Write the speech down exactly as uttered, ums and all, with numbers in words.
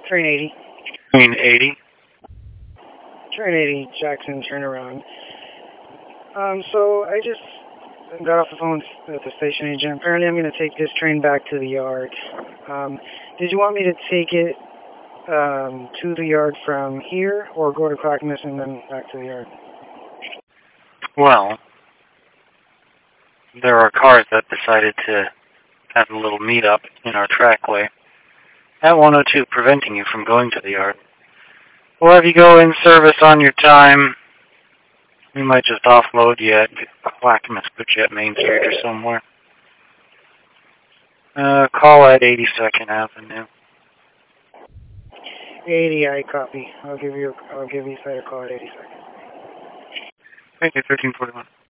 Train eighty. Train eighty. Train eighty, Jackson, turn around. Um, so I just got off the phone with the station agent. Apparently I'm going to take this train back to the yard. Um, did you want me to take it um, to the yard from here, or go to Clackamas and then back to the yard? Well, there are cars that decided to have a little meet-up in our trackway at one oh two, preventing you from going to the yard. Or if you go in service on your time, we might just offload you at Clackamas, put you at Main Street or somewhere. Uh, call at eighty-second Avenue. eighty, I copy. I'll give you, I'll give you a call at eighty-second. Thank you, thirteen forty-one.